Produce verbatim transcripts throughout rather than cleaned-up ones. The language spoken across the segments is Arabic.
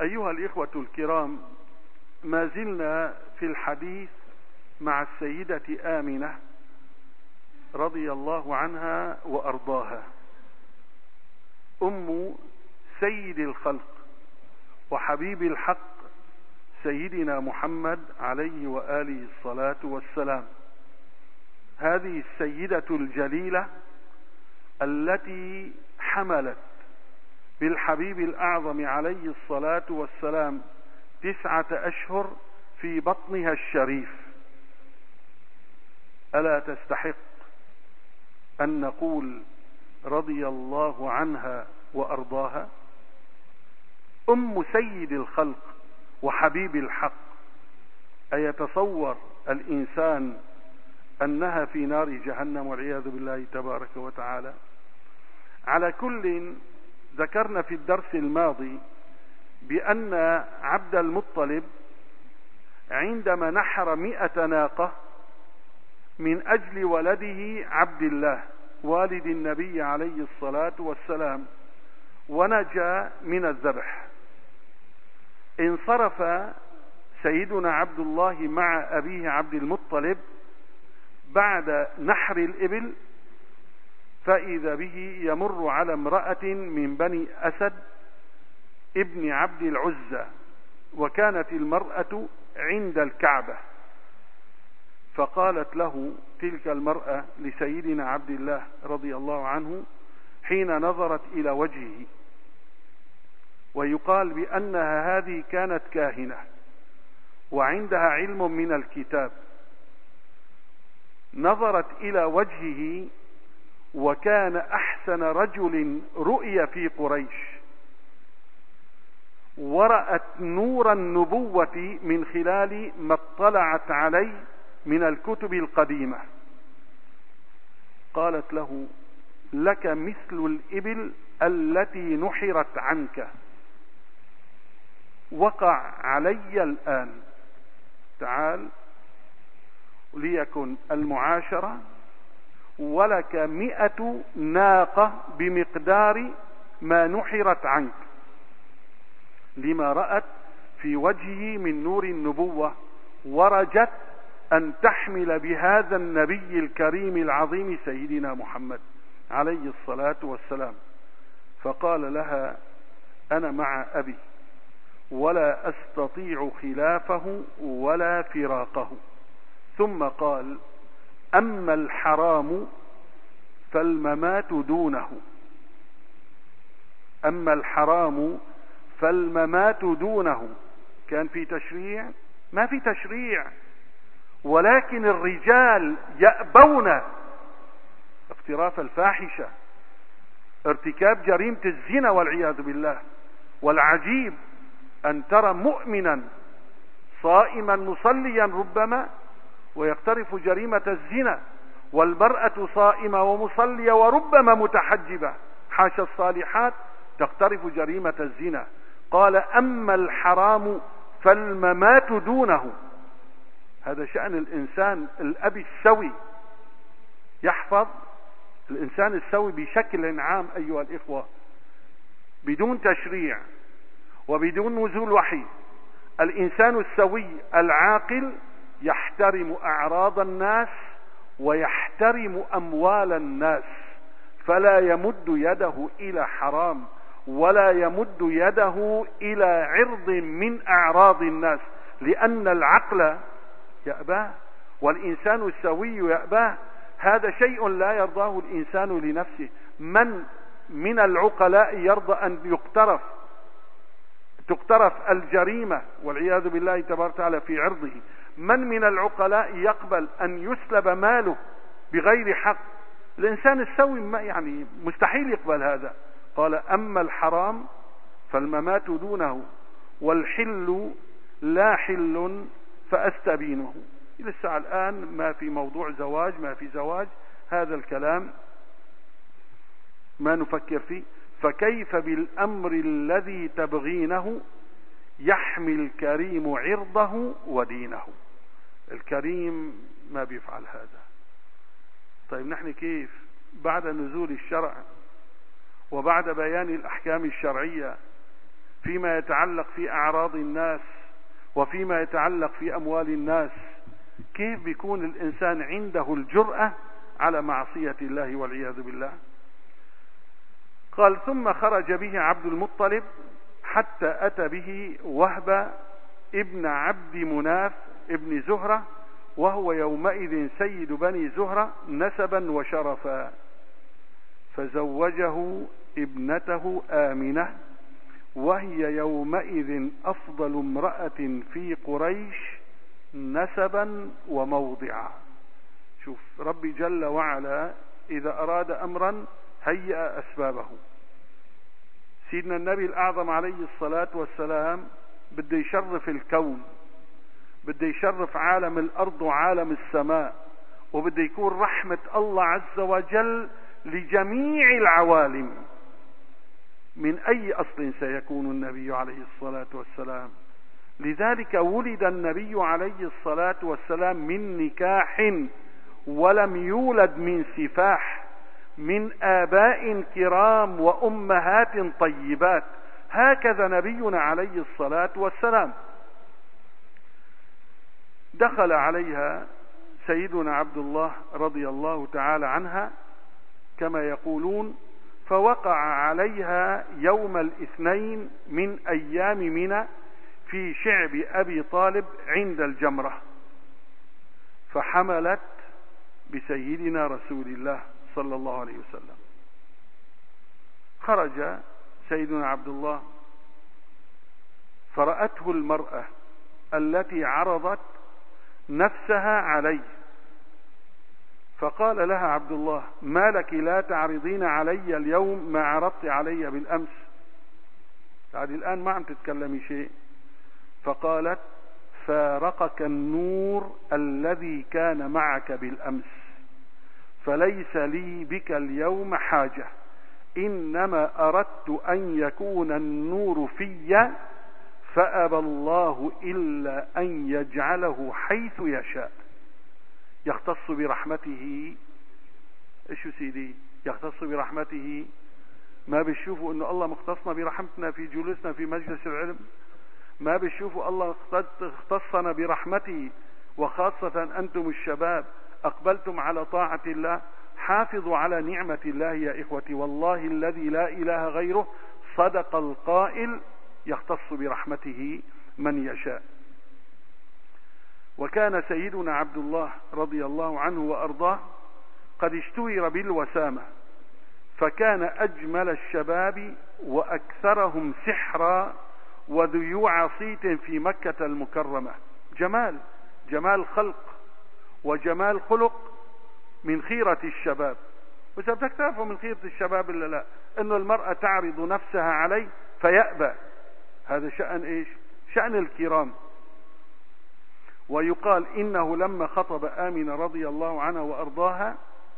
أيها الإخوة الكرام، ما زلنا في الحديث مع السيدة آمنة رضي الله عنها وأرضاها، أم سيد الخلق وحبيب الحق سيدنا محمد عليه وآله الصلاة والسلام. هذه السيدة الجليلة التي حملت بالحبيب الأعظم عليه الصلاة والسلام تسعة أشهر في بطنها الشريف، ألا تستحق أن نقول رضي الله عنها وأرضاها؟ أم سيد الخلق وحبيب الحق، أيتصور الإنسان أنها في نار جهنم والعياذ بالله تبارك وتعالى؟ على كل، ذكرنا في الدرس الماضي بأن عبد المطلب عندما نحر مئة ناقة من أجل ولده عبد الله والد النبي عليه الصلاة والسلام ونجا من الذبح، انصرف سيدنا عبد الله مع أبيه عبد المطلب بعد نحر الإبل، فإذا به يمر على امرأة من بني أسد ابن عبد العزى، وكانت المرأة عند الكعبة، فقالت له تلك المرأة لسيدنا عبد الله رضي الله عنه حين نظرت إلى وجهه، ويقال بأنها هذه كانت كاهنة وعندها علم من الكتاب، نظرت إلى وجهه وكان أحسن رجل رؤي في قريش، ورأت نور النبوة من خلال ما اطلعت عليه من الكتب القديمة. قالت له لك مثل الإبل التي نحرت عنك، وقع علي الآن، تعال ليكن المعاشرة، ولك مئة ناقة بمقدار ما نحرت عنك، لما رأت في وجهه من نور النبوة، ورجت أن تحمل بهذا النبي الكريم العظيم سيدنا محمد عليه الصلاة والسلام. فقال لها أنا مع أبي ولا أستطيع خلافه ولا فراقه. ثم قال أما الحرام فالممات دونه، أما الحرام فالممات دونه. كان في تشريع؟ ما في تشريع، ولكن الرجال يأبون اقتراف الفاحشة، ارتكاب جريمة الزنا والعياذ بالله. والعجيب أن ترى مؤمنا صائما مصليا ربما ويقترف جريمة الزنا، والمرأة صائمة ومصلية وربما متحجبة، حاشا الصالحات، تقترف جريمة الزنا. قال أما الحرام فالممات دونه. هذا شأن الإنسان الأبي السوي، يحفظ الإنسان السوي بشكل عام أيها الإخوة، بدون تشريع وبدون نزول وحي. الإنسان السوي العاقل يحترم أعراض الناس ويحترم أموال الناس، فلا يمد يده إلى حرام ولا يمد يده إلى عرض من أعراض الناس، لأن العقل يأباه والإنسان السوي يأباه. هذا شيء لا يرضاه الإنسان لنفسه. من من العقلاء يرضى أن يقترف تقترف الجريمة والعياذ بالله تبارك وتعالى في عرضه؟ من من العقلاء يقبل أن يسلب ماله بغير حق؟ الإنسان السوي ما يعني مستحيل يقبل هذا. قال أما الحرام فالممات دونه والحل لا حل فأستبينه. لسه الآن ما في موضوع زواج، ما في زواج، هذا الكلام ما نفكر فيه. فكيف بالأمر الذي تبغينه يحمي الكريم عرضه ودينه؟ الكريم ما بيفعل هذا. طيب نحن كيف بعد نزول الشرع وبعد بيان الأحكام الشرعية فيما يتعلق في أعراض الناس وفيما يتعلق في أموال الناس، كيف بيكون الإنسان عنده الجرأة على معصية الله والعياذ بالله؟ قال: ثم خرج به عبد المطلب حتى أتى به وهب ابن عبد مناف ابن زهرة، وهو يومئذ سيد بني زهرة نسبا وشرفا، فزوجه ابنته آمنة، وهي يومئذ أفضل امرأة في قريش نسبا وموضعا. شوف ربي جل وعلا إذا أراد أمرا هيأ أسبابه. سيدنا النبي الأعظم عليه الصلاة والسلام بده يشرف الكون، بده يشرف عالم الأرض وعالم السماء، وبده يكون رحمة الله عز وجل لجميع العوالم. من أي أصل سيكون النبي عليه الصلاة والسلام؟ لذلك ولد النبي عليه الصلاة والسلام من نكاح، ولم يولد من سفاح، من آباء كرام وأمهات طيبات. هكذا نبينا عليه الصلاة والسلام. دخل عليها سيدنا عبد الله رضي الله تعالى عنها كما يقولون، فوقع عليها يوم الاثنين من أيام منى في شعب أبي طالب عند الجمرة، فحملت بسيدنا رسول الله صلى الله عليه وسلم. خرج سيدنا عبد الله فرأته المرأة التي عرضت نفسها عليه، فقال لها عبد الله: ما لك لا تعرضين علي اليوم ما عرضت علي بالأمس؟ بعد الآن ما عم تتكلمي شيء. فقالت: فارقك النور الذي كان معك بالأمس، فليس لي بك اليوم حاجة، إنما أردت أن يكون النور في، فأبى الله إلا أن يجعله حيث يشاء. يختص برحمته. ايش سيدي؟ يختص برحمته. ما بتشوفوا انه الله مختصنا برحمتنا في جلوسنا في مجلس العلم؟ ما بتشوفوا الله اختصنا برحمته؟ وخاصة انتم الشباب اقبلتم على طاعة الله. حافظوا على نعمة الله يا اخوتي، والله الذي لا اله غيره. صدق القائل: يختص برحمته من يشاء. وكان سيدنا عبد الله رضي الله عنه وأرضاه قد اشتهر بالوسامة، فكان أجمل الشباب وأكثرهم سحرا وذيوع صيت في مكة المكرمة. جمال جمال خلق وجمال خلق من خيرة الشباب. وإذا بدك تعرفوا من خيرة الشباب إلا لا، إنه المرأة تعرض نفسها عليه فيأبى. هذا شأن إيش؟ شأن الكرام. ويقال إنه لما خطب آمنة رضي الله عنها وأرضاها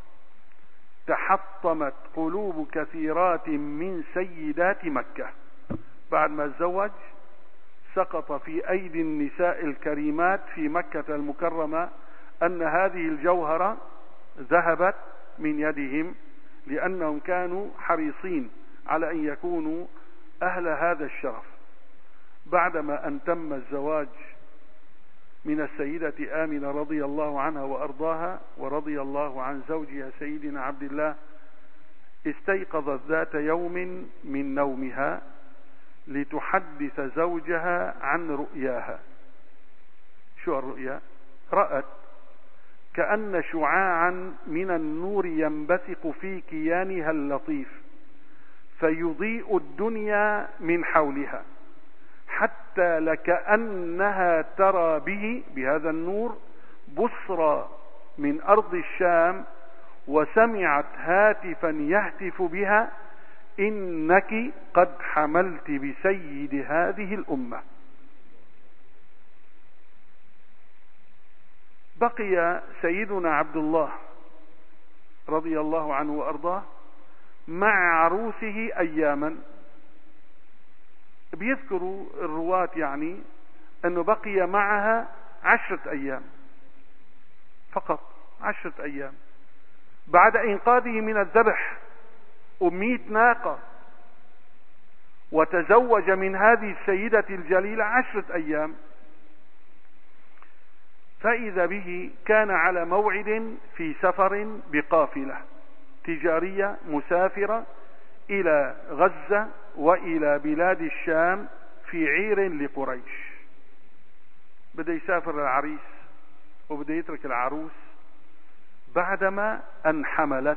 تحطمت قلوب كثيرات من سيدات مكة. بعد ما تزوج سقط في أيدي النساء الكريمات في مكة المكرمة أن هذه الجوهرة ذهبت من يدهم، لأنهم كانوا حريصين على أن يكونوا أهل هذا الشرف. بعدما أن تم الزواج من السيدة آمنة رضي الله عنها وأرضاها، ورضي الله عن زوجها سيدنا عبد الله، استيقظت ذات يوم من نومها لتحدث زوجها عن رؤياها. شو الرؤيا؟ رأت كأن شعاعا من النور ينبثق في كيانها اللطيف فيضيء الدنيا من حولها، حتى لكأنها ترى به بهذا النور بصرى من أرض الشام، وسمعت هاتفا يهتف بها: إنك قد حملت بسيد هذه الأمة. بقي سيدنا عبد الله رضي الله عنه وأرضاه مع عروسه أياما. بيذكروا الرواة يعني أنه بقي معها عشرة أيام فقط، عشرة أيام بعد إنقاذه من الذبح، ومئة ناقة وتزوج من هذه السيدة الجليلة عشرة أيام. فإذا به كان على موعد في سفر بقافلة تجارية مسافرة إلى غزة وإلى بلاد الشام في عير لقريش. بدأ يسافر العريس وبدأ يترك العروس بعدما أن حملت.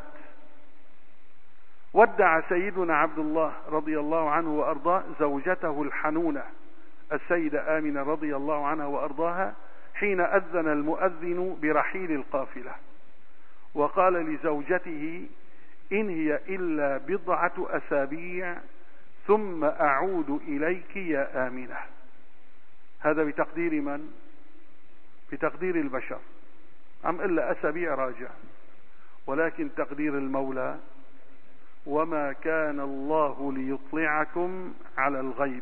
ودع سيدنا عبد الله رضي الله عنه وأرضاه زوجته الحنونة السيدة آمنة رضي الله عنها وأرضاها حين أذن المؤذن برحيل القافلة، وقال لزوجته: إن هي إلا بضعة أسابيع ثم أعود إليك يا آمنة. هذا بتقدير من؟ بتقدير البشر، أم إلا أسابيع راجع، ولكن تقدير المولى: وما كان الله ليطلعكم على الغيب.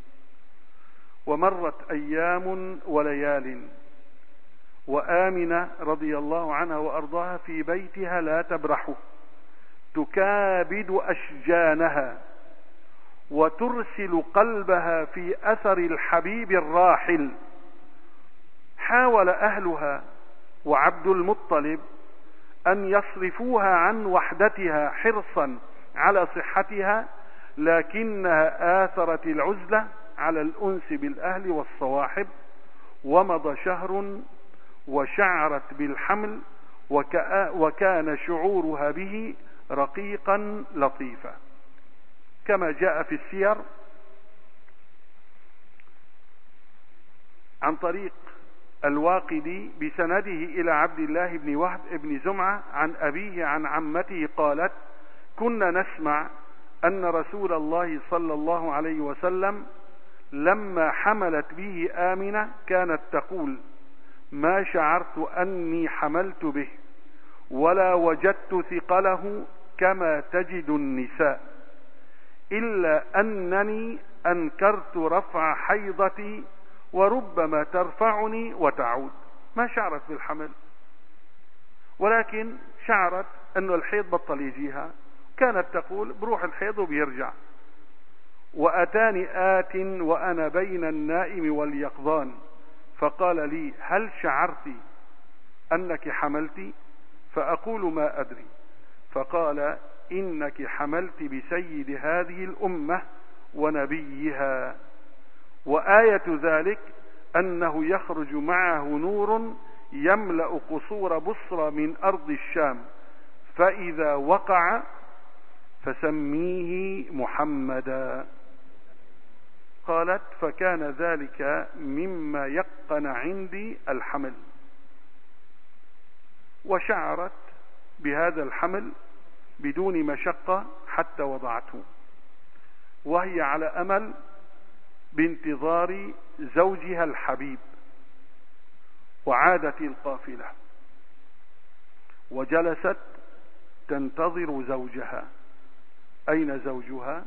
ومرت أيام وليال، وآمنة رضي الله عنها وأرضاها في بيتها لا تبرح، تكابد أشجانها وترسل قلبها في أثر الحبيب الراحل. حاول أهلها وعبد المطلب أن يصرفوها عن وحدتها حرصا على صحتها، لكنها آثرت العزلة على الأنس بالأهل والصواحب. ومضى شهر وشعرت بالحمل، وكان شعورها به رقيقا لطيفا، كما جاء في السير عن طريق الواقدي بسنده إلى عبد الله بن وهب بن زمعة عن أبيه عن عمته قالت: كنا نسمع أن رسول الله صلى الله عليه وسلم لما حملت به آمنة كانت تقول: ما شعرت أني حملت به ولا وجدت ثقله كما تجد النساء، إلا أنني أنكرت رفع حيضتي وربما ترفعني وتعود. ما شعرت بالحمل، ولكن شعرت أن الحيض بطل يجيها. كانت تقول: بروح الحيض وبيرجع. وأتاني آت وأنا بين النائم واليقظان فقال لي: هل شعرت أنك حملت؟ فأقول: ما أدري. فقال: إنك حملت بسيد هذه الأمة ونبيها، وآية ذلك أنه يخرج معه نور يملأ قصور بصرى من أرض الشام، فإذا وقع فسميه محمدا. قالت: فكان ذلك مما يقن عندي الحمل، وشعرت بهذا الحمل بدون مشقة حتى وضعته، وهي على أمل بانتظار زوجها الحبيب. وعادت القافلة وجلست تنتظر زوجها. أين زوجها؟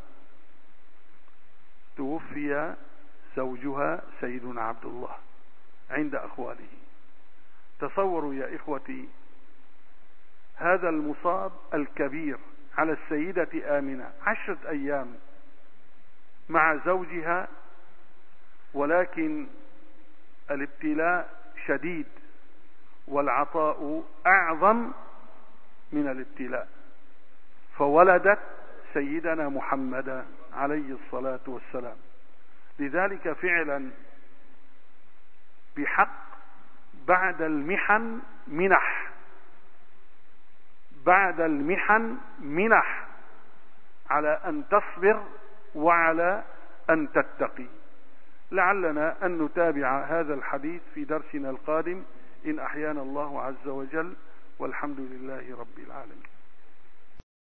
توفي زوجها سيدنا عبد الله عند أخواله. تصوروا يا إخوتي هذا المصاب الكبير على السيدة آمنة، عشرة أيام مع زوجها، ولكن الابتلاء شديد والعطاء أعظم من الابتلاء، فولدت سيدنا محمد عليه الصلاة والسلام. لذلك فعلا بحق بعد المحن منح، بعد المحن منح على أن تصبر وعلى أن تتقي. لعلنا أن نتابع هذا الحديث في درسنا القادم إن أحيانا الله عز وجل، والحمد لله رب العالمين.